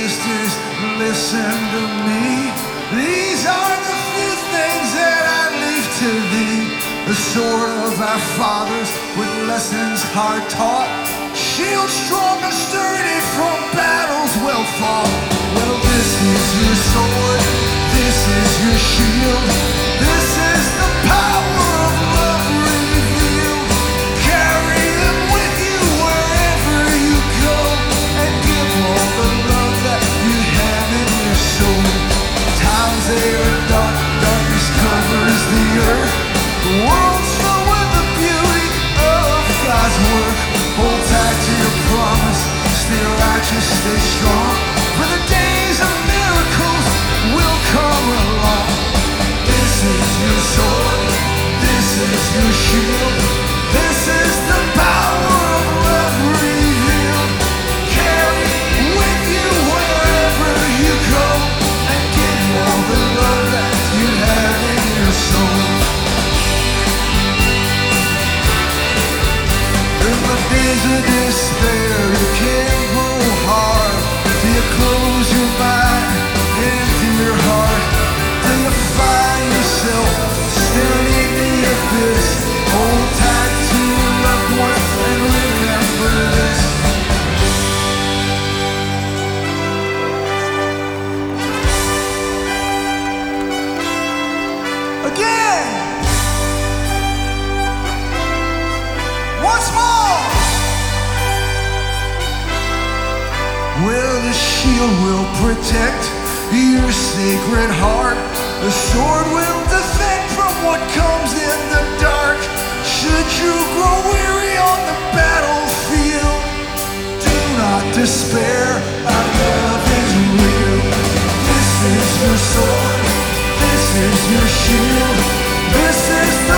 sisters, listen to me. These are the few things that I leave to thee. The sword of our fathers with lessons hard taught, shield strong and sturdy from battles well fought. Well, this is your sword, this is your shield, this is the power of love revealed. Carry them with you wherever you go, and give all the love that you have in your soul. Times they are dark, darkness covers the earth. The world's filled with the beauty of God's work. Hold tight to your promise, stay righteous, stay strong, for the days of miracles will come along. This is your sword, this is your shield, this is the power of love revealed. Carry with you wherever you go, and give all the love that you have in your soul. In the days of despair, you can't grow hard till you close your mind and empty your heart, till you find yourself staring in the abyss. Hold tight to your loved ones and remember this. Again, once more. Well, the shield will protect your sacred heart. The sword will defend from what comes in the dark. Should you grow weary on the battlefield, do not despair, our love is real. This is your sword, this is your shield, this is the